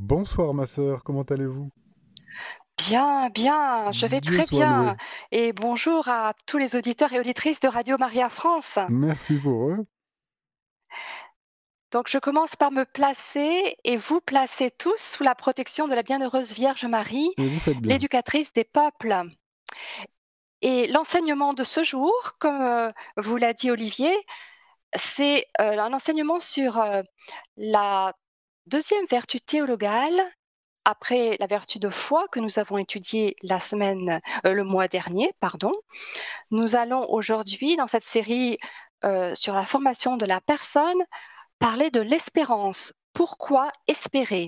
Bonsoir ma sœur, comment allez-vous? Bien, bien, je vais Dieu très soit loué. bien et bonjour à tous les auditeurs et auditrices de Radio Maria France. Merci pour eux Donc je commence par me placer et vous placer tous sous la protection de la bienheureuse Vierge Marie, et vous faites bien. l'éducatrice des peuples. Et l'enseignement de ce jour, comme vous l'a dit Olivier, c'est un enseignement sur la deuxième vertu théologale après la vertu de foi que nous avons étudiée le mois dernier, pardon. Nous allons aujourd'hui, dans cette série sur la formation de la personne, parler de l'espérance. Pourquoi espérer?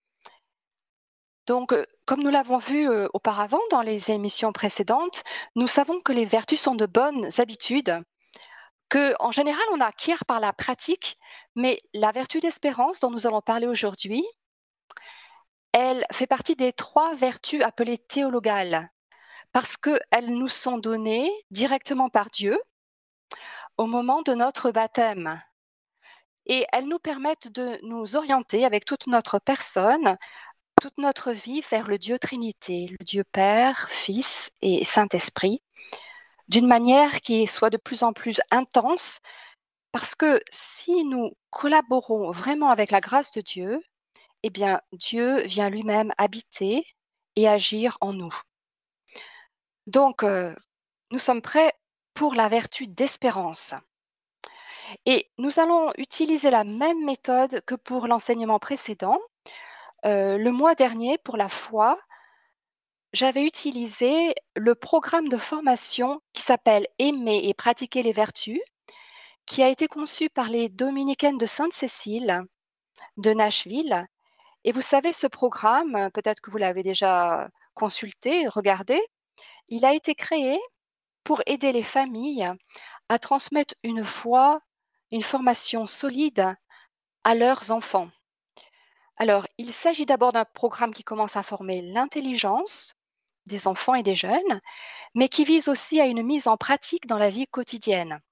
Donc, comme nous l'avons vu auparavant dans les émissions précédentes, nous savons que les vertus sont de bonnes habitudes, que en général on acquiert par la pratique, mais la vertu d'espérance dont nous allons parler aujourd'hui, elle fait partie des trois vertus appelées théologales, parce qu'elles nous sont données directement par Dieu au moment de notre baptême. Et elles nous permettent de nous orienter avec toute notre personne, toute notre vie vers le Dieu Trinité, le Dieu Père, Fils et Saint-Esprit, d'une manière qui soit de plus en plus intense, parce que si nous collaborons vraiment avec la grâce de Dieu, eh bien Dieu vient lui-même habiter et agir en nous. Donc, nous sommes prêts pour la vertu d'espérance. Et nous allons utiliser la même méthode que pour l'enseignement précédent. Le mois dernier, pour la foi, j'avais utilisé le programme de formation qui s'appelle Aimer et pratiquer les vertus, qui a été conçu par les dominicaines de Sainte-Cécile de Nashville. Et vous savez, ce programme, peut-être que vous l'avez déjà consulté, regardé, il a été créé pour aider les familles à transmettre une foi, une formation solide à leurs enfants. Alors, il s'agit d'abord d'un programme qui commence à former l'intelligence des enfants et des jeunes, mais qui vise aussi à une mise en pratique dans la vie quotidienne.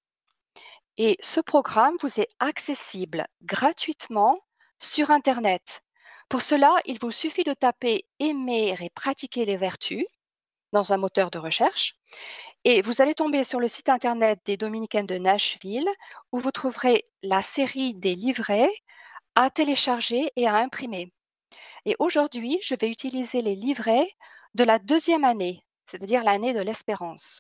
Et ce programme vous est accessible gratuitement sur Internet. Pour cela, il vous suffit de taper Aimer et pratiquer les vertus dans un moteur de recherche et vous allez tomber sur le site Internet des Dominicaines de Nashville où vous trouverez la série des livrets à télécharger et à imprimer. Et aujourd'hui, je vais utiliser les livrets de la deuxième année, c'est-à-dire l'année de l'espérance.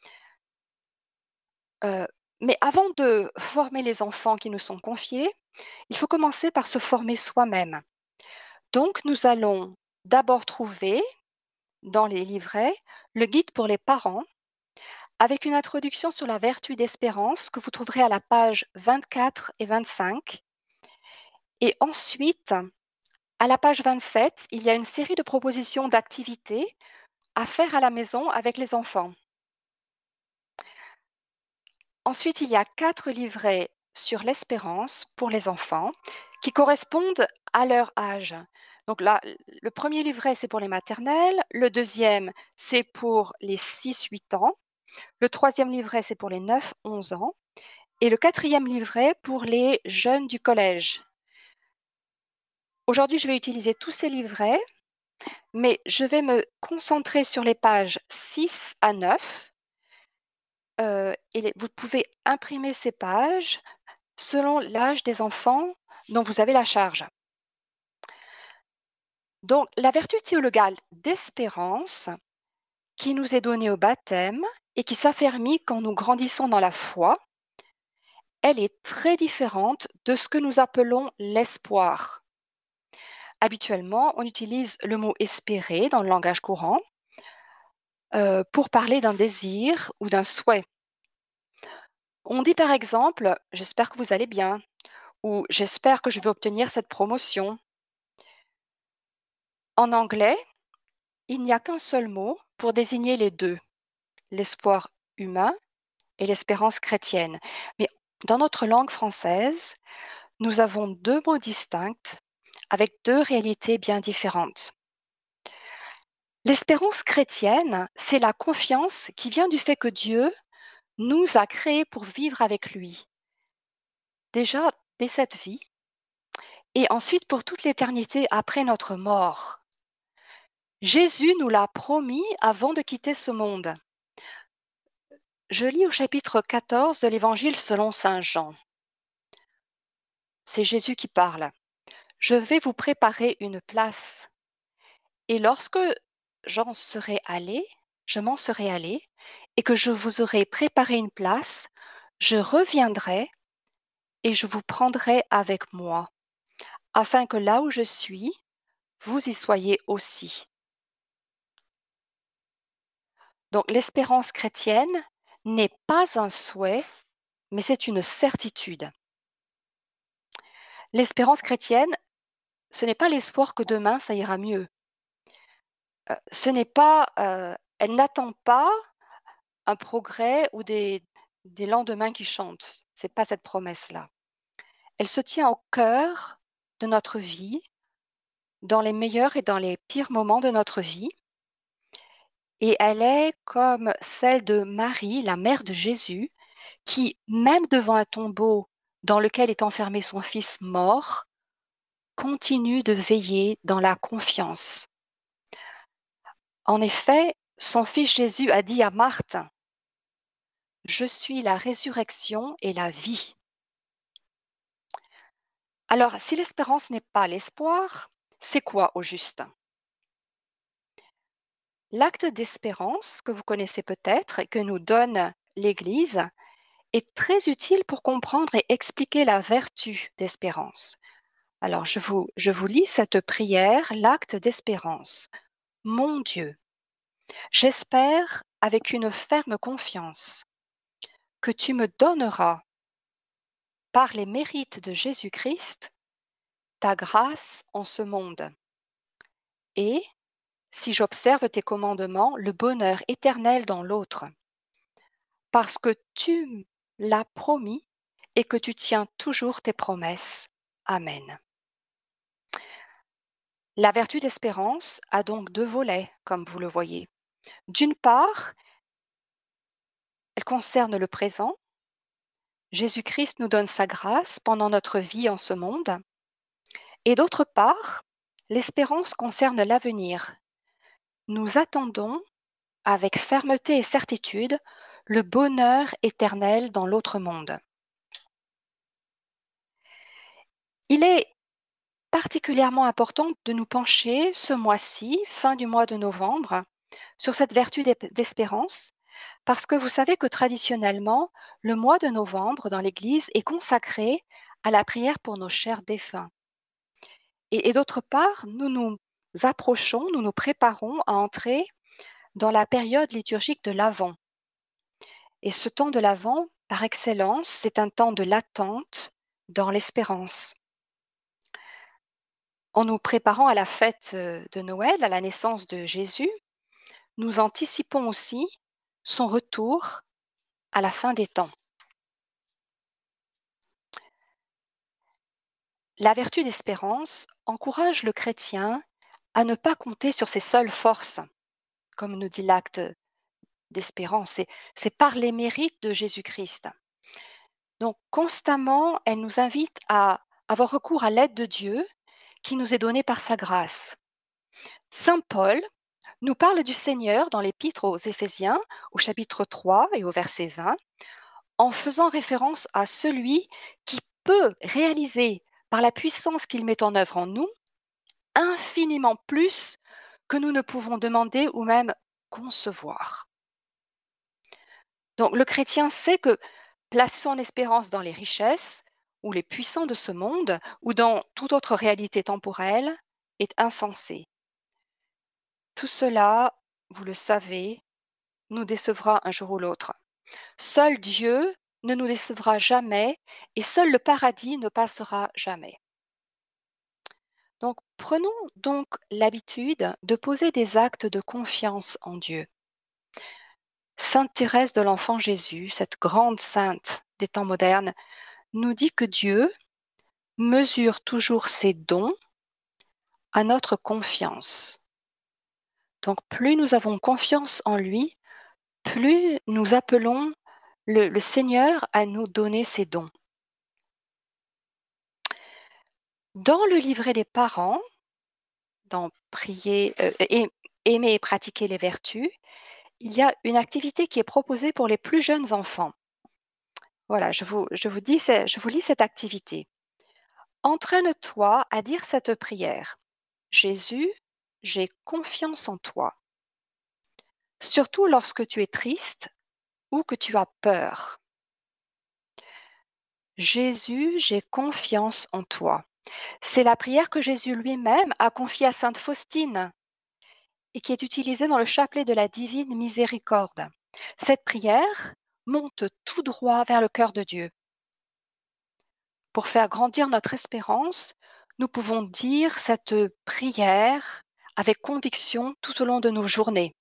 Heu, mais avant de former les enfants qui nous sont confiés, il faut commencer par se former soi-même. Donc nous allons d'abord trouver dans les livrets le guide pour les parents avec une introduction sur la vertu d'espérance que vous trouverez à la page 24 et 25. Et ensuite, à la page 27, il y a une série de propositions d'activités à faire à la maison avec les enfants. Ensuite, il y a 4 livrets sur l'espérance pour les enfants qui correspondent à leur âge. Donc là, le premier livret, c'est pour les maternelles, le deuxième, c'est pour les 6-8 ans, le troisième livret, c'est pour les 9-11 ans et le quatrième livret pour les jeunes du collège. Aujourd'hui, je vais utiliser tous ces livrets, mais je vais me concentrer sur les pages 6 à 9. Vous pouvez imprimer ces pages selon l'âge des enfants dont vous avez la charge. Donc, la vertu théologale d'espérance qui nous est donnée au baptême et qui s'affermit quand nous grandissons dans la foi, elle est très différente de ce que nous appelons l'espoir. Habituellement, on utilise le mot espérer dans le langage courant pour parler d'un désir ou d'un souhait. On dit par exemple, j'espère que vous allez bien ou j'espère que je vais obtenir cette promotion. En anglais, il n'y a qu'un seul mot pour désigner les deux, l'espoir humain et l'espérance chrétienne. Mais dans notre langue française, nous avons deux mots distincts avec deux réalités bien différentes. L'espérance chrétienne, c'est la confiance qui vient du fait que Dieu nous a créés pour vivre avec lui. Déjà, dès cette vie, et ensuite pour toute l'éternité après notre mort. Jésus nous l'a promis avant de quitter ce monde. Je lis au chapitre 14 de l'Évangile selon saint Jean. C'est Jésus qui parle. Je vais vous préparer une place. Et lorsque je m'en serai allé, et que je vous aurai préparé une place, je reviendrai et je vous prendrai avec moi, afin que là où je suis, vous y soyez aussi. Donc l'espérance chrétienne n'est pas un souhait, mais c'est une certitude. L'espérance chrétienne, ce n'est pas l'espoir que demain ça ira mieux. Elle n'attend pas un progrès ou des lendemains qui chantent. C'est pas cette promesse-là. Elle se tient au cœur de notre vie, dans les meilleurs et dans les pires moments de notre vie. Et elle est comme celle de Marie, la mère de Jésus, qui, même devant un tombeau dans lequel est enfermé son fils mort, continue de veiller dans la confiance. En effet, son fils Jésus a dit à Marthe, je suis la résurrection et la vie. Alors, si l'espérance n'est pas l'espoir, c'est quoi au juste? L'acte d'espérance, que vous connaissez peut-être et que nous donne l'Église, est très utile pour comprendre et expliquer la vertu d'espérance. Alors, je vous lis cette prière, l'acte d'espérance. Mon Dieu, j'espère avec une ferme confiance que tu me donneras, par les mérites de Jésus-Christ, ta grâce en ce monde. Et, si j'observe tes commandements, le bonheur éternel dans l'autre. Parce que tu l'as promis et que tu tiens toujours tes promesses. Amen. La vertu d'espérance a donc deux volets, comme vous le voyez. D'une part, elle concerne le présent. Jésus-Christ nous donne sa grâce pendant notre vie en ce monde. Et d'autre part, l'espérance concerne l'avenir. Nous attendons avec fermeté et certitude le bonheur éternel dans l'autre monde. Il est particulièrement important de nous pencher ce mois-ci, fin du mois de novembre, sur cette vertu d'espérance, parce que vous savez que traditionnellement, le mois de novembre dans l'Église est consacré à la prière pour nos chers défunts. Et d'autre part, nous nous approchons, nous nous préparons à entrer dans la période liturgique de l'Avent. Et ce temps de l'Avent, par excellence, c'est un temps de l'attente dans l'espérance. En nous préparant à la fête de Noël, à la naissance de Jésus, nous anticipons aussi son retour à la fin des temps. La vertu d'espérance encourage le chrétien à ne pas compter sur ses seules forces, comme nous dit l'acte d'espérance. C'est par les mérites de Jésus-Christ. Donc constamment, elle nous invite à avoir recours à l'aide de Dieu qui nous est donnée par sa grâce. Saint Paul nous parle du Seigneur dans l'épître aux Éphésiens, au chapitre 3 et au verset 20, en faisant référence à celui qui peut réaliser, par la puissance qu'il met en œuvre en nous, infiniment plus que nous ne pouvons demander ou même concevoir. Donc le chrétien sait que placer son espérance dans les richesses ou les puissants de ce monde ou dans toute autre réalité temporelle est insensé. Tout cela, vous le savez, nous décevra un jour ou l'autre. Seul Dieu ne nous décevra jamais et seul le paradis ne passera jamais. Donc prenons donc l'habitude de poser des actes de confiance en Dieu. Sainte Thérèse de l'Enfant Jésus, cette grande sainte des temps modernes, nous dit que Dieu mesure toujours ses dons à notre confiance. Donc plus nous avons confiance en lui, plus nous appelons le Seigneur à nous donner ses dons. Dans le livret des parents, dans prier, aimer et pratiquer les vertus, il y a une activité qui est proposée pour les plus jeunes enfants. Voilà, je vous lis cette activité. Entraîne-toi à dire cette prière. Jésus, j'ai confiance en toi, surtout lorsque tu es triste ou que tu as peur. Jésus, j'ai confiance en toi. C'est la prière que Jésus lui-même a confiée à sainte Faustine et qui est utilisée dans le chapelet de la divine miséricorde. Cette prière monte tout droit vers le cœur de Dieu. Pour faire grandir notre espérance, nous pouvons dire cette prière avec conviction tout au long de nos journées.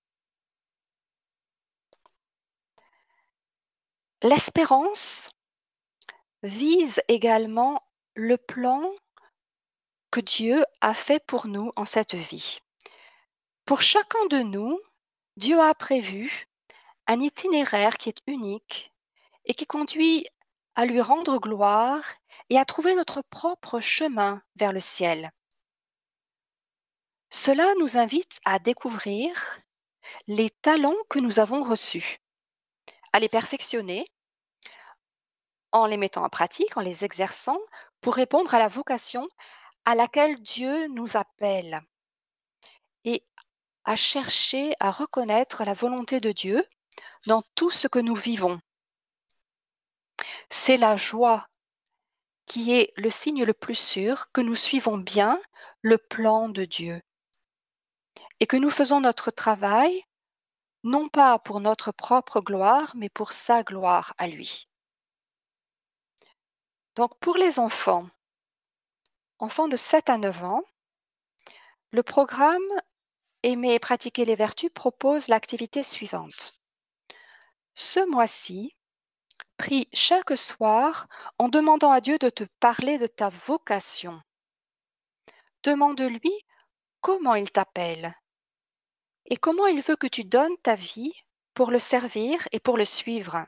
L'espérance vise également le plan que Dieu a fait pour nous en cette vie. Pour chacun de nous, Dieu a prévu un itinéraire qui est unique et qui conduit à lui rendre gloire et à trouver notre propre chemin vers le ciel. Cela nous invite à découvrir les talents que nous avons reçus, à les perfectionner en les mettant en pratique, en les exerçant pour répondre à la vocation à laquelle Dieu nous appelle et à chercher à reconnaître la volonté de Dieu dans tout ce que nous vivons. C'est la joie qui est le signe le plus sûr que nous suivons bien le plan de Dieu et que nous faisons notre travail non pas pour notre propre gloire, mais pour sa gloire à lui. Donc pour les enfants de 7 à 9 ans, le programme Aimer et pratiquer les vertus propose l'activité suivante. Ce mois-ci, prie chaque soir en demandant à Dieu de te parler de ta vocation. Demande-lui comment il t'appelle et comment il veut que tu donnes ta vie pour le servir et pour le suivre.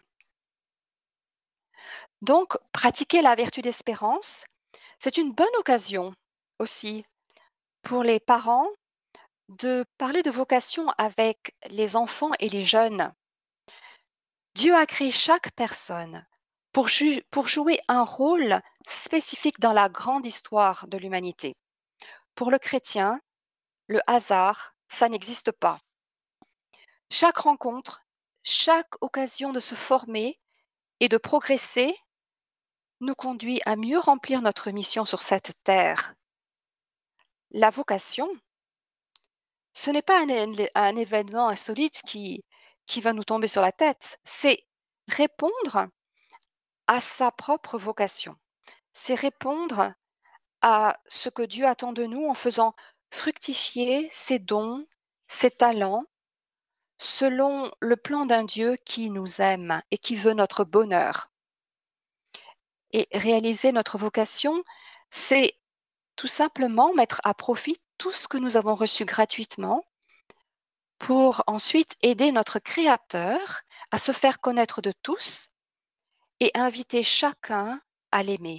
Donc, pratiquer la vertu d'espérance, c'est une bonne occasion aussi pour les parents de parler de vocation avec les enfants et les jeunes. Dieu a créé chaque personne pour jouer un rôle spécifique dans la grande histoire de l'humanité. Pour le chrétien, le hasard, ça n'existe pas. Chaque rencontre, chaque occasion de se former et de progresser nous conduit à mieux remplir notre mission sur cette terre. La vocation, ce n'est pas un événement insolite qui va nous tomber sur la tête, c'est répondre à sa propre vocation. C'est répondre à ce que Dieu attend de nous en faisant fructifier ses dons, ses talents, selon le plan d'un Dieu qui nous aime et qui veut notre bonheur. Et réaliser notre vocation, c'est tout simplement mettre à profit tout ce que nous avons reçu gratuitement pour ensuite aider notre Créateur à se faire connaître de tous et inviter chacun à l'aimer.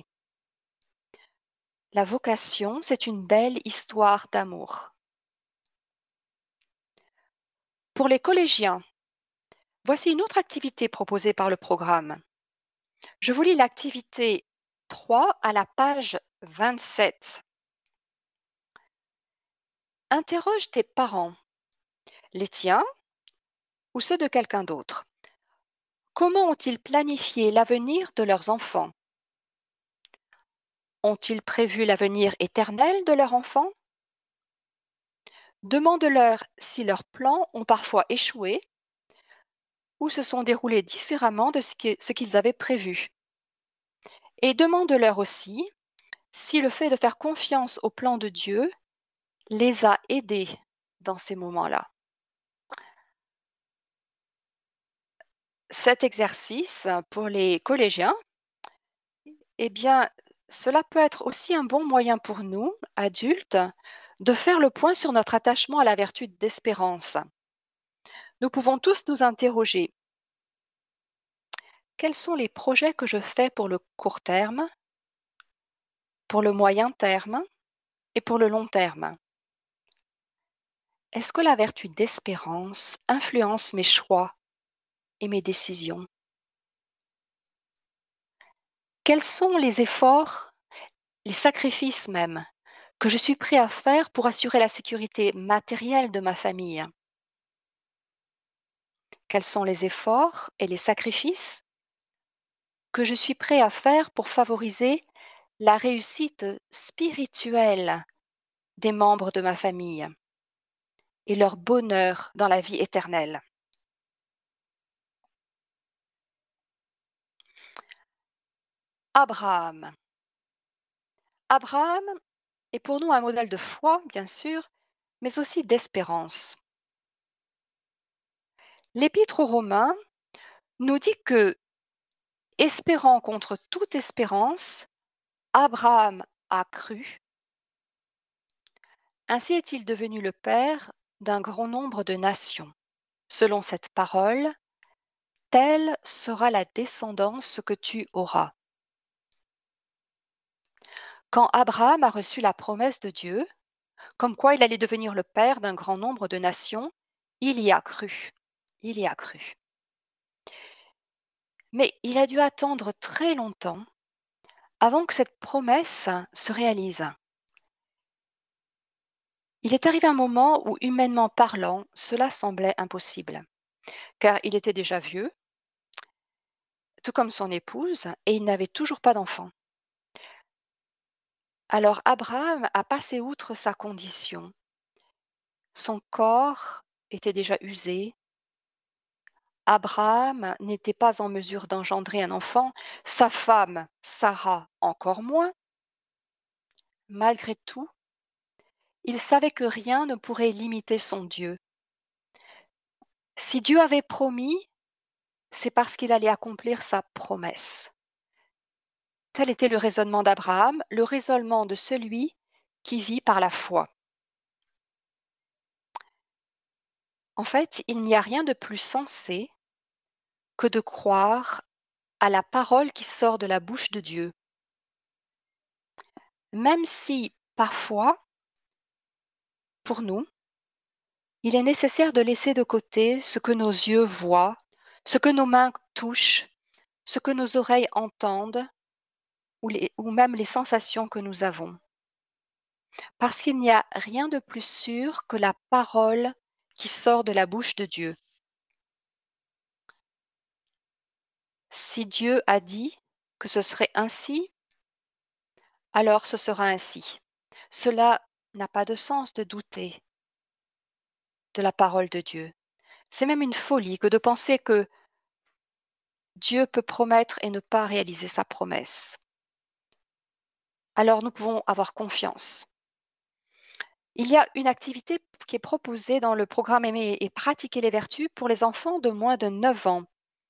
La vocation, c'est une belle histoire d'amour. Pour les collégiens, voici une autre activité proposée par le programme. Je vous lis l'activité 3 à la page 27. Interroge tes parents, les tiens ou ceux de quelqu'un d'autre. Comment ont-ils planifié l'avenir de leurs enfants? Ont-ils prévu l'avenir éternel de leur enfant? Demande-leur si leurs plans ont parfois échoué ou se sont déroulés différemment de ce qu'ils avaient prévu. Et demande-leur aussi si le fait de faire confiance au plan de Dieu les a aidés dans ces moments-là. Cet exercice pour les collégiens, eh bien, cela peut être aussi un bon moyen pour nous, adultes, de faire le point sur notre attachement à la vertu d'espérance. Nous pouvons tous nous interroger. Quels sont les projets que je fais pour le court terme? pour le moyen terme et pour le long terme. Est-ce que la vertu d'espérance influence mes choix et mes décisions? Quels sont les efforts, les sacrifices même, que je suis prêt à faire pour assurer la sécurité matérielle de ma famille? Quels sont les efforts et les sacrifices que je suis prêt à faire pour favoriser la réussite spirituelle des membres de ma famille et leur bonheur dans la vie éternelle? Abraham. Abraham est pour nous un modèle de foi, bien sûr, mais aussi d'espérance. L'Épître aux Romains nous dit que, espérant contre toute espérance, Abraham a cru, ainsi est-il devenu le père d'un grand nombre de nations. Selon cette parole, telle sera la descendance que tu auras. Quand Abraham a reçu la promesse de Dieu, comme quoi il allait devenir le père d'un grand nombre de nations, il y a cru. Il y a cru. Mais il a dû attendre très longtemps avant que cette promesse se réalise. Il est arrivé un moment où, humainement parlant, cela semblait impossible, car il était déjà vieux, tout comme son épouse, et il n'avait toujours pas d'enfant. Alors Abraham a passé outre sa condition. Son corps était déjà usé. Abraham n'était pas en mesure d'engendrer un enfant, sa femme, Sarah, encore moins. Malgré tout, il savait que rien ne pourrait limiter son Dieu. Si Dieu avait promis, c'est parce qu'il allait accomplir sa promesse. Tel était le raisonnement d'Abraham, le raisonnement de celui qui vit par la foi. En fait, il n'y a rien de plus sensé que de croire à la parole qui sort de la bouche de Dieu. Même si, parfois, pour nous, il est nécessaire de laisser de côté ce que nos yeux voient, ce que nos mains touchent, ce que nos oreilles entendent, ou même les sensations que nous avons. Parce qu'il n'y a rien de plus sûr que la parole qui sort de la bouche de Dieu. Si Dieu a dit que ce serait ainsi, alors ce sera ainsi. Cela n'a pas de sens de douter de la parole de Dieu. C'est même une folie que de penser que Dieu peut promettre et ne pas réaliser sa promesse. Alors nous pouvons avoir confiance. Il y a une activité qui est proposée dans le programme Aimer et pratiquer les vertus pour les enfants de moins de 9 ans.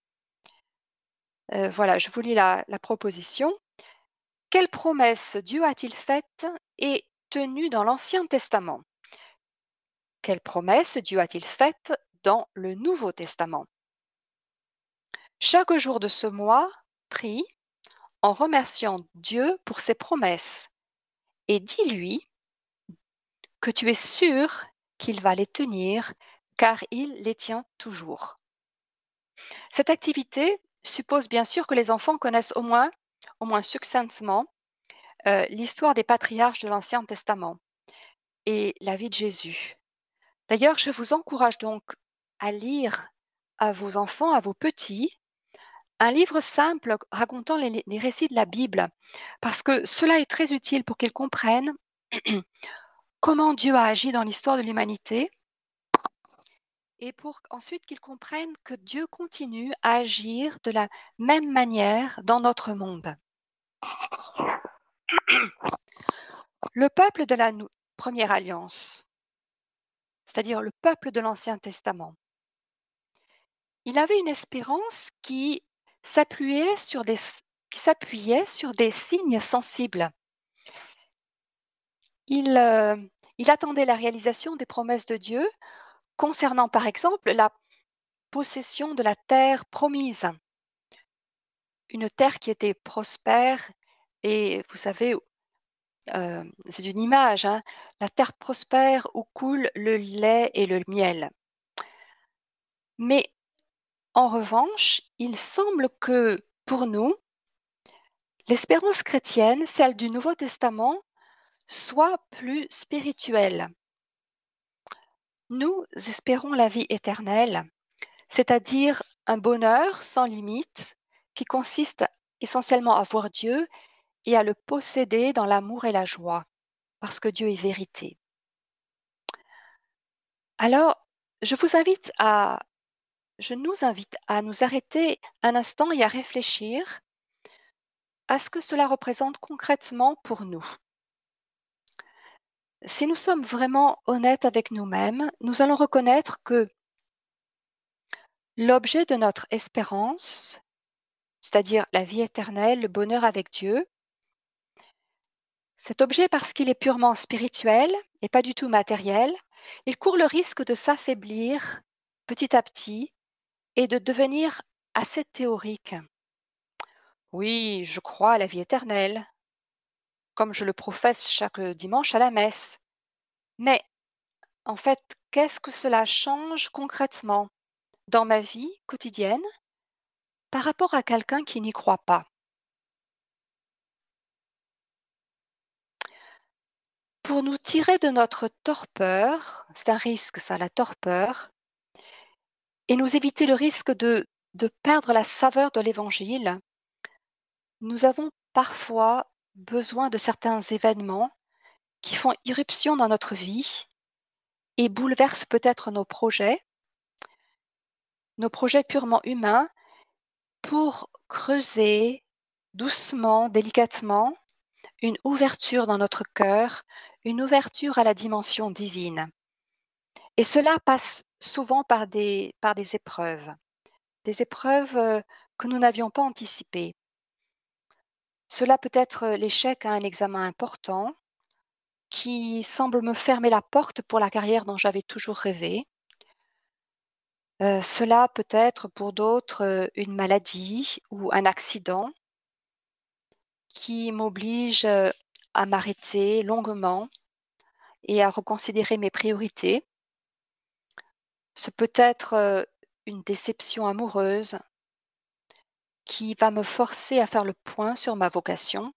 Voilà, je vous lis la proposition. Quelle promesse Dieu a-t-il faite et tenue dans l'Ancien Testament? Quelle promesse Dieu a-t-il faite dans le Nouveau Testament? Chaque jour de ce mois, prie en remerciant Dieu pour ses promesses et dis-lui que tu es sûr qu'il va les tenir car il les tient toujours. Cette activité suppose bien sûr que les enfants connaissent au moins succinctement, l'histoire des patriarches de l'Ancien Testament et la vie de Jésus. D'ailleurs, je vous encourage donc à lire à vos enfants, à vos petits, un livre simple racontant les récits de la Bible, parce que cela est très utile pour qu'ils comprennent comment Dieu a agi dans l'histoire de l'humanité et pour ensuite qu'ils comprennent que Dieu continue à agir de la même manière dans notre monde. Le peuple de la première alliance, c'est-à-dire le peuple de l'Ancien Testament, il avait une espérance qui s'appuyait sur des signes sensibles. Il, il attendait la réalisation des promesses de Dieu concernant, par exemple, la possession de la terre promise, une terre qui était prospère et, vous savez, c'est une image, hein. La terre prospère où coule le lait et le miel. Mais en revanche, il semble que pour nous, l'espérance chrétienne, celle du Nouveau Testament, soit plus spirituelle. Nous espérons la vie éternelle, c'est-à-dire un bonheur sans limite qui consiste essentiellement à voir Dieu et à le posséder dans l'amour et la joie, parce que Dieu est vérité. Alors, je vous invite à, je nous invite à nous arrêter un instant et à réfléchir à ce que cela représente concrètement pour nous. Si nous sommes vraiment honnêtes avec nous-mêmes, nous allons reconnaître que l'objet de notre espérance, c'est-à-dire la vie éternelle, le bonheur avec Dieu, cet objet, parce qu'il est purement spirituel et pas du tout matériel, il court le risque de s'affaiblir petit à petit et de devenir assez théorique. Oui, je crois à la vie éternelle, comme je le professe chaque dimanche à la messe. Mais en fait, qu'est-ce que cela change concrètement dans ma vie quotidienne par rapport à quelqu'un qui n'y croit pas? Pour nous tirer de notre torpeur, c'est un risque ça, la torpeur, et nous éviter le risque de perdre la saveur de l'évangile, nous avons parfois besoin de certains événements qui font irruption dans notre vie et bouleversent peut-être nos projets purement humains, pour creuser doucement, délicatement, une ouverture dans notre cœur, une ouverture à la dimension divine. Et cela passe souvent par des épreuves que nous n'avions pas anticipées. Cela peut être l'échec à un examen important qui semble me fermer la porte pour la carrière dont j'avais toujours rêvé. Cela peut être pour d'autres une maladie ou un accident qui m'oblige à m'arrêter longuement et à reconsidérer mes priorités. Ce peut être une déception amoureuse qui va me forcer à faire le point sur ma vocation.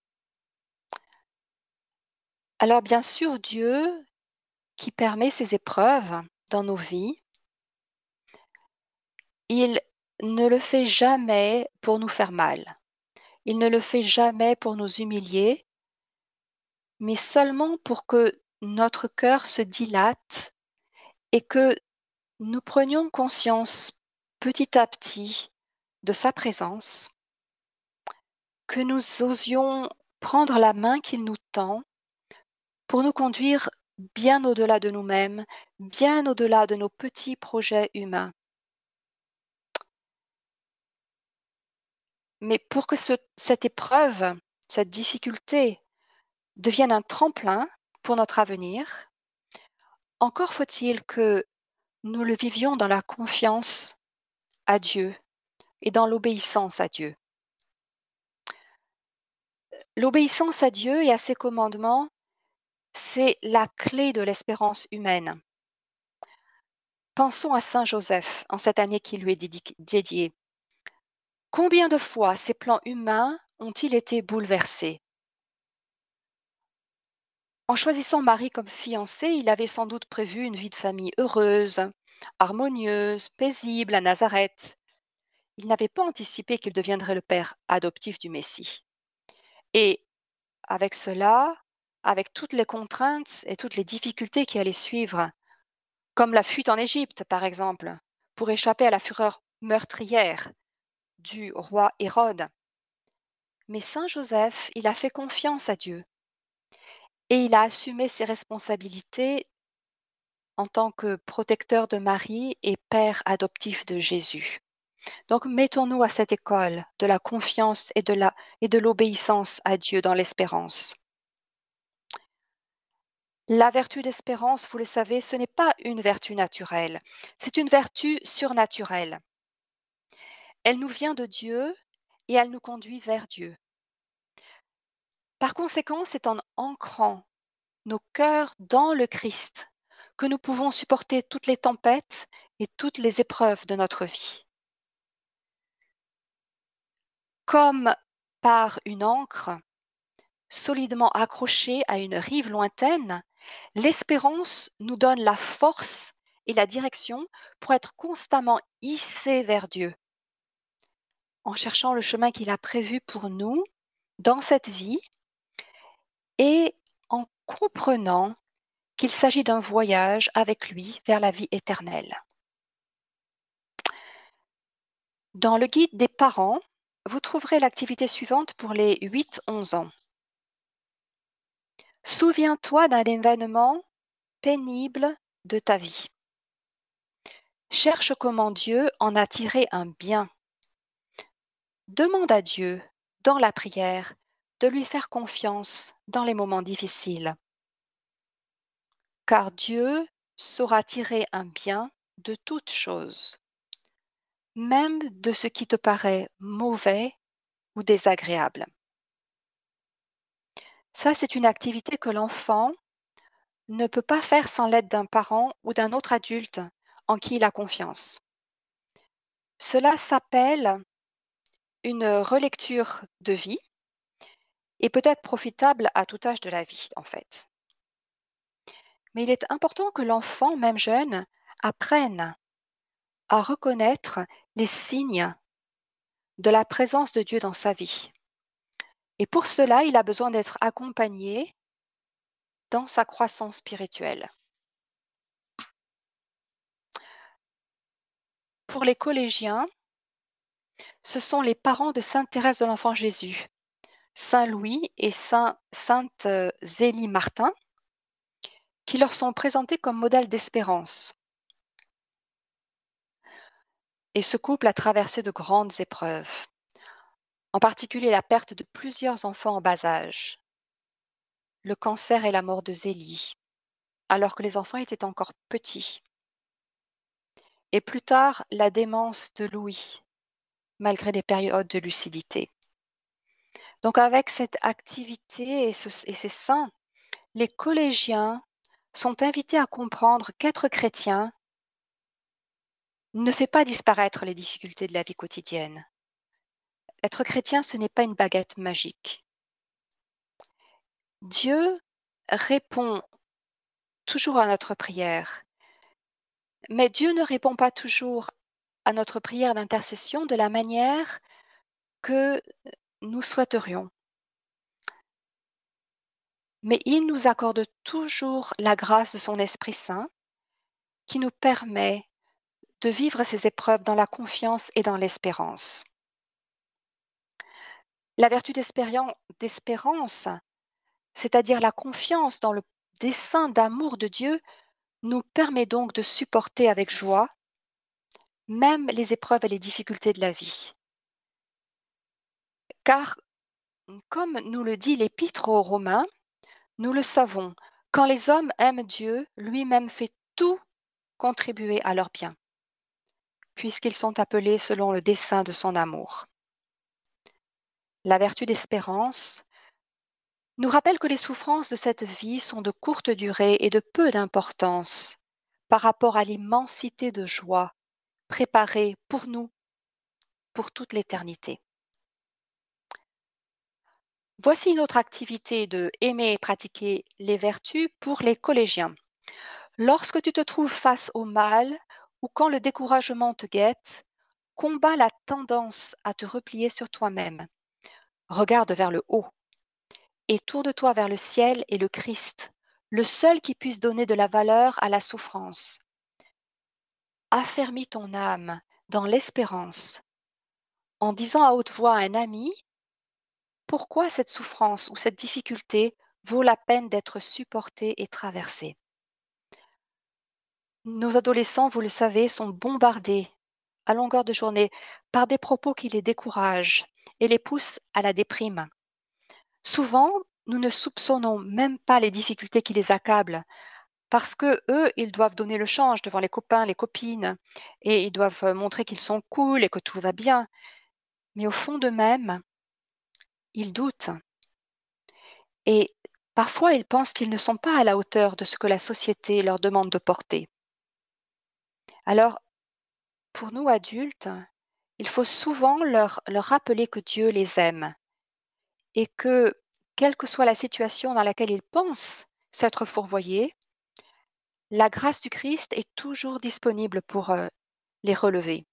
Alors bien sûr, Dieu, qui permet ces épreuves dans nos vies, il ne le fait jamais pour nous faire mal. Il ne le fait jamais pour nous humilier, mais seulement pour que notre cœur se dilate et que nous prenions conscience petit à petit de sa présence, que nous osions prendre la main qu'il nous tend pour nous conduire bien au-delà de nous-mêmes, bien au-delà de nos petits projets humains. Mais pour que cette épreuve, cette difficulté devienne un tremplin pour notre avenir, encore faut-il que nous le vivions dans la confiance à Dieu et dans l'obéissance à Dieu. L'obéissance à Dieu et à ses commandements, c'est la clé de l'espérance humaine. Pensons à Saint Joseph en cette année qui lui est dédiée. Combien de fois ses plans humains ont-ils été bouleversés? En choisissant Marie comme fiancée, il avait sans doute prévu une vie de famille heureuse, harmonieuse, paisible à Nazareth. Il n'avait pas anticipé qu'il deviendrait le père adoptif du Messie. Et avec cela, avec toutes les contraintes et toutes les difficultés qui allaient suivre, comme la fuite en Égypte par exemple, pour échapper à la fureur meurtrière du roi Hérode. Mais Saint Joseph, il a fait confiance à Dieu et il a assumé ses responsabilités en tant que protecteur de Marie et père adoptif de Jésus. Donc mettons-nous à cette école de la confiance et de l'obéissance à Dieu dans l'espérance. La vertu d'espérance, vous le savez, ce n'est pas une vertu naturelle, c'est une vertu surnaturelle. Elle nous vient de Dieu et elle nous conduit vers Dieu. Par conséquent, c'est en ancrant nos cœurs dans le Christ que nous pouvons supporter toutes les tempêtes et toutes les épreuves de notre vie. Comme par une ancre solidement accrochée à une rive lointaine, l'espérance nous donne la force et la direction pour être constamment hissés vers Dieu, en cherchant le chemin qu'il a prévu pour nous dans cette vie et en comprenant qu'il s'agit d'un voyage avec lui vers la vie éternelle. Dans le guide des parents, vous trouverez l'activité suivante pour les 8-11 ans. Souviens-toi d'un événement pénible de ta vie. Cherche comment Dieu en a tiré un bien. Demande à Dieu, dans la prière, de lui faire confiance dans les moments difficiles. Car Dieu saura tirer un bien de toute chose, même de ce qui te paraît mauvais ou désagréable. Ça, c'est une activité que l'enfant ne peut pas faire sans l'aide d'un parent ou d'un autre adulte en qui il a confiance. Cela s'appelle une relecture de vie et peut être profitable à tout âge de la vie, en fait. Mais il est important que l'enfant, même jeune, apprenne à reconnaître les signes de la présence de Dieu dans sa vie. Et pour cela, il a besoin d'être accompagné dans sa croissance spirituelle. Pour les collégiens, ce sont les parents de Sainte Thérèse de l'Enfant Jésus, Saint Louis et Sainte Zélie Martin, qui leur sont présentés comme modèles d'espérance. Et ce couple a traversé de grandes épreuves, en particulier la perte de plusieurs enfants en bas âge, le cancer et la mort de Zélie, alors que les enfants étaient encore petits, et plus tard la démence de Louis, malgré des périodes de lucidité. Donc avec cette activité et ces saints, les collégiens sont invités à comprendre qu'être chrétien ne fait pas disparaître les difficultés de la vie quotidienne. Être chrétien, ce n'est pas une baguette magique. Dieu répond toujours à notre prière, mais Dieu ne répond pas toujours à notre prière d'intercession de la manière que nous souhaiterions. Mais il nous accorde toujours la grâce de son Esprit Saint qui nous permet de vivre ces épreuves dans la confiance et dans l'espérance. La vertu d'espérance, c'est-à-dire la confiance dans le dessein d'amour de Dieu, nous permet donc de supporter avec joie même les épreuves et les difficultés de la vie. Car, comme nous le dit l'Épître aux Romains, nous le savons, quand les hommes aiment Dieu, lui-même fait tout contribuer à leur bien, puisqu'ils sont appelés selon le dessein de son amour. La vertu d'espérance nous rappelle que les souffrances de cette vie sont de courte durée et de peu d'importance par rapport à l'immensité de joie préparée pour nous pour toute l'éternité. Voici une autre activité de aimer et pratiquer les vertus pour les collégiens. Lorsque tu te trouves face au mal ou quand le découragement te guette, combat la tendance à te replier sur toi-même. Regarde vers le haut et tourne-toi vers le ciel et le Christ, le seul qui puisse donner de la valeur à la souffrance. Affermis ton âme dans l'espérance en disant à haute voix à un ami pourquoi cette souffrance ou cette difficulté vaut la peine d'être supportée et traversée. Nos adolescents, vous le savez, sont bombardés à longueur de journée par des propos qui les découragent et les poussent à la déprime. Souvent, nous ne soupçonnons même pas les difficultés qui les accablent parce que eux, ils doivent donner le change devant les copains, les copines et ils doivent montrer qu'ils sont cool et que tout va bien. Mais au fond d'eux-mêmes, ils doutent. Et parfois, ils pensent qu'ils ne sont pas à la hauteur de ce que la société leur demande de porter. Alors, pour nous adultes, il faut souvent leur rappeler que Dieu les aime et que, quelle que soit la situation dans laquelle ils pensent s'être fourvoyés, la grâce du Christ est toujours disponible pour les relever.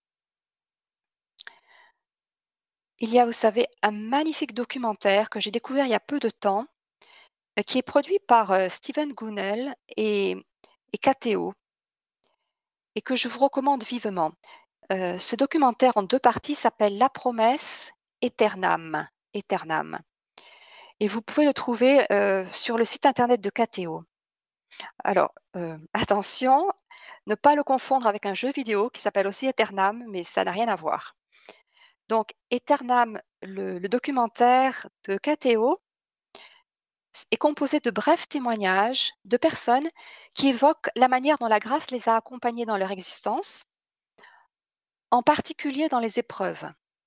Il y a, vous savez, un magnifique documentaire que j'ai découvert il y a peu de temps, qui est produit par Stephen Gunnell et KTO, et que je vous recommande vivement. Ce documentaire en 2 parties s'appelle La promesse Aeternam, Aeternam, et vous pouvez le trouver, sur le site internet de KTO. Alors, attention, ne pas le confondre avec un jeu vidéo qui s'appelle aussi Aeternam, mais ça n'a rien à voir. Donc Aeternam, le documentaire de KTO est composé de brefs témoignages de personnes qui évoquent la manière dont la grâce les a accompagnés dans leur existence, en particulier dans les épreuves.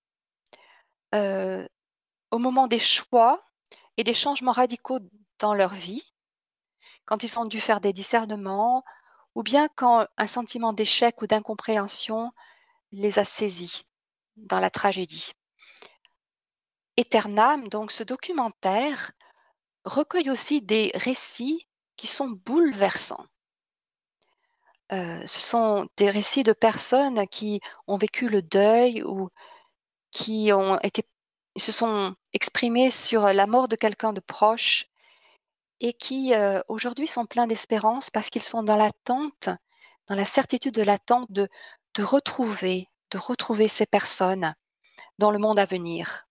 Heu, Au moment des choix et des changements radicaux dans leur vie, quand ils ont dû faire des discernements ou bien quand un sentiment d'échec ou d'incompréhension les a saisis dans la tragédie. Eternam, donc ce documentaire, recueille aussi des récits qui sont bouleversants. Ce sont des récits de personnes qui ont vécu le deuil ou qui ont été se sont exprimées sur la mort de quelqu'un de proche et qui, aujourd'hui sont pleins d'espérance parce qu'ils sont dans l'attente, dans la certitude de l'attente de retrouver ces personnes dans le monde à venir.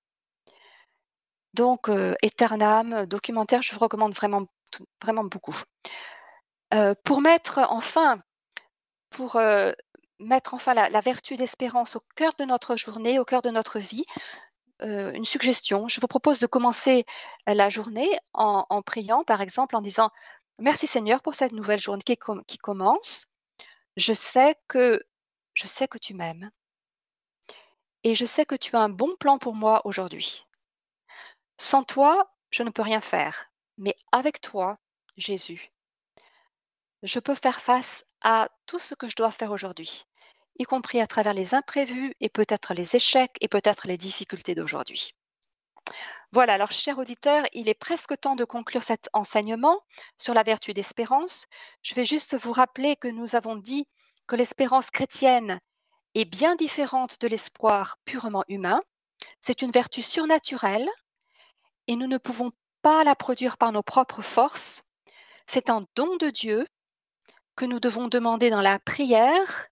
Donc Aeternam, documentaire, je vous recommande vraiment beaucoup. Pour mettre enfin pour, mettre enfin la vertu d'espérance au cœur de notre journée, au cœur de notre vie, une suggestion. Je vous propose de commencer la journée en priant, par exemple, en disant: «Merci Seigneur pour cette nouvelle journée qui commence. Je sais que je sais que tu m'aimes et je sais que tu as un bon plan pour moi aujourd'hui. Sans toi, je ne peux rien faire, mais avec toi, Jésus, je peux faire face à tout ce que je dois faire aujourd'hui, y compris à travers les imprévus et peut-être les échecs et peut-être les difficultés d'aujourd'hui.» Voilà, alors cher auditeur, il est presque temps de conclure cet enseignement sur la vertu d'espérance. Je vais juste vous rappeler que nous avons dit que l'espérance chrétienne est bien différente de l'espoir purement humain. C'est une vertu surnaturelle et nous ne pouvons pas la produire par nos propres forces. C'est un don de Dieu que nous devons demander dans la prière.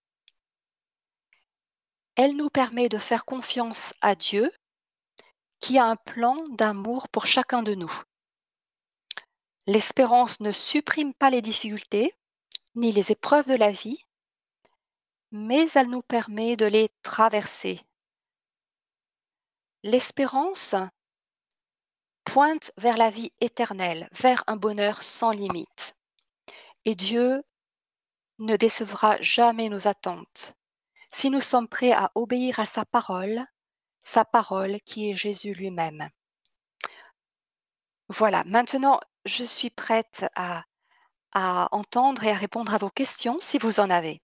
Elle nous permet de faire confiance à Dieu qui a un plan d'amour pour chacun de nous. L'espérance ne supprime pas les difficultés ni les épreuves de la vie, mais elle nous permet de les traverser. L'espérance pointe vers la vie éternelle, vers un bonheur sans limite. Et Dieu ne décevra jamais nos attentes si nous sommes prêts à obéir à sa parole qui est Jésus lui-même. Voilà, maintenant je suis prête à entendre et à répondre à vos questions si vous en avez.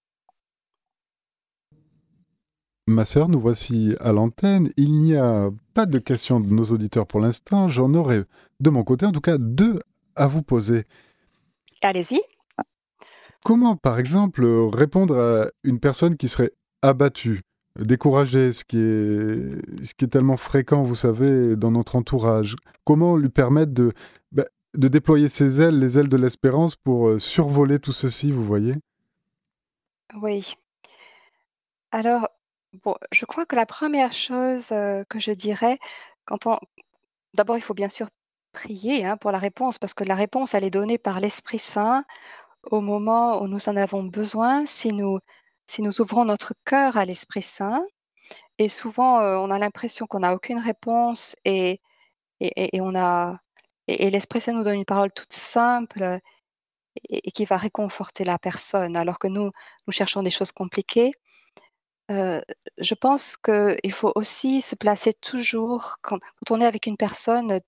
Ma sœur, nous voici à l'antenne. Il n'y a pas de questions de nos auditeurs pour l'instant. J'en aurais, de mon côté, en tout cas, 2 à vous poser. Allez-y. Comment, par exemple, répondre à une personne qui serait abattue, découragée, ce qui est tellement fréquent, vous savez, dans notre entourage? Comment lui permettre de déployer ses ailes, les ailes de l'espérance pour survoler tout ceci, vous voyez? Oui. Alors, bon, je crois que la première chose, que je dirais quand on d'abord, il faut bien sûr prier, hein, pour la réponse parce que la réponse, elle est donnée par l'Esprit Saint au moment où nous en avons besoin, si nous ouvrons notre cœur à l'Esprit Saint. Et souvent, on a l'impression qu'on n'a aucune réponse et on a et l'Esprit Saint nous donne une parole toute simple, et qui va réconforter la personne alors que nous cherchons des choses compliquées. Heu, je pense qu'il faut aussi se placer toujours quand on est avec une personne,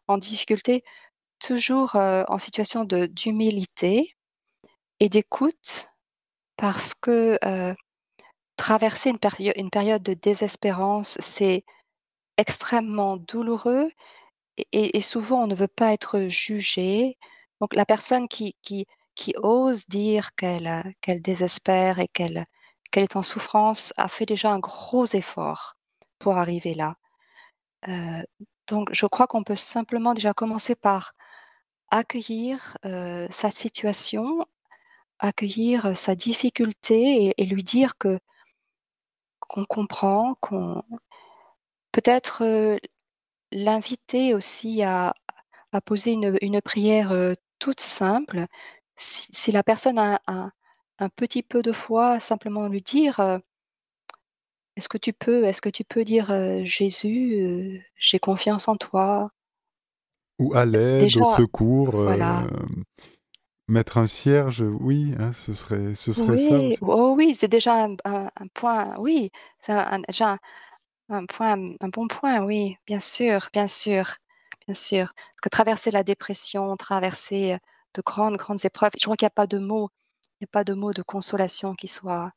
en difficulté, toujours, en situation de d'humilité et d'écoute parce que, traverser une période de désespérance, c'est extrêmement douloureux et souvent on ne veut pas être jugé. Donc la personne qui ose dire qu'elle désespère et qu'elle est en souffrance a fait déjà un gros effort pour arriver là. Heu, donc je crois qu'on peut simplement déjà commencer par accueillir, sa situation, accueillir, sa difficulté et lui dire que qu'on comprend, qu'on peut-être, l'inviter aussi à poser une prière, toute simple. Si la personne a un petit peu de foi, simplement lui dire, «Est-ce que tu peux dire, Jésus, j'ai confiance en toi?» Ou à l'aide, au Déjà secours, voilà. mettre un cierge, oui, hein, ce serait ça Oui, aussi. oh oui, c'est déjà un point, oui, c'est déjà un point, un bon point, oui, bien sûr, bien sûr, bien sûr. Parce que traverser la dépression, traverser, de grandes, grandes épreuves, je crois qu'il y a pas de mots, il y a pas de mots de consolation qui soient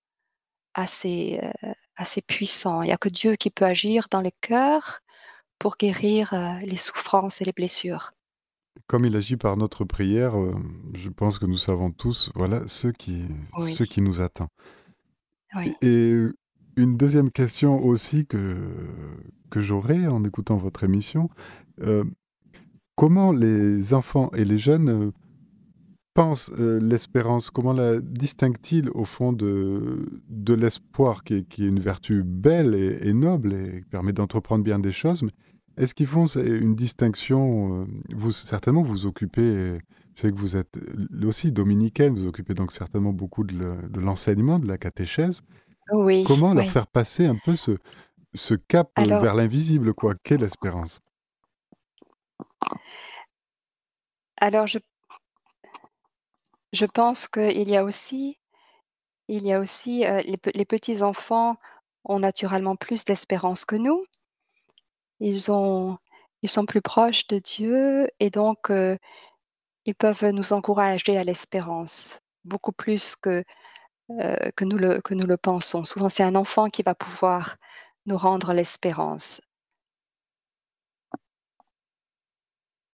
assez puissants. Il y a que Dieu qui peut agir dans les cœurs pour guérir, les souffrances et les blessures. Comme il agit par notre prière, je pense que nous savons tous, voilà, Oui, ce qui nous attend. oui. Et une deuxième question aussi que j'aurais en écoutant votre émission, heu, comment les enfants et les jeunes, pensent, l'espérance? Comment la distinguent-ils au fond de l'espoir qui est une vertu belle et noble et qui permet d'entreprendre bien des choses? Mais est-ce qu'ils font c'est une distinction, vous certainement vous occupez, je sais que vous êtes, aussi dominicaine, vous occupez donc certainement beaucoup de l'enseignement, de la catéchèse. Oui, Comment leur oui. faire passer un peu ce cap, Alors vers l'invisible quoi? Qu'est l'espérance? alors je pense qu'il y a aussi, les petits enfants ont naturellement plus d'espérance que nous. Ils ont ils sont plus proches de Dieu et donc ils peuvent nous encourager à l'espérance, beaucoup plus que nous le pensons. Souvent, c'est un enfant qui va pouvoir nous rendre l'espérance.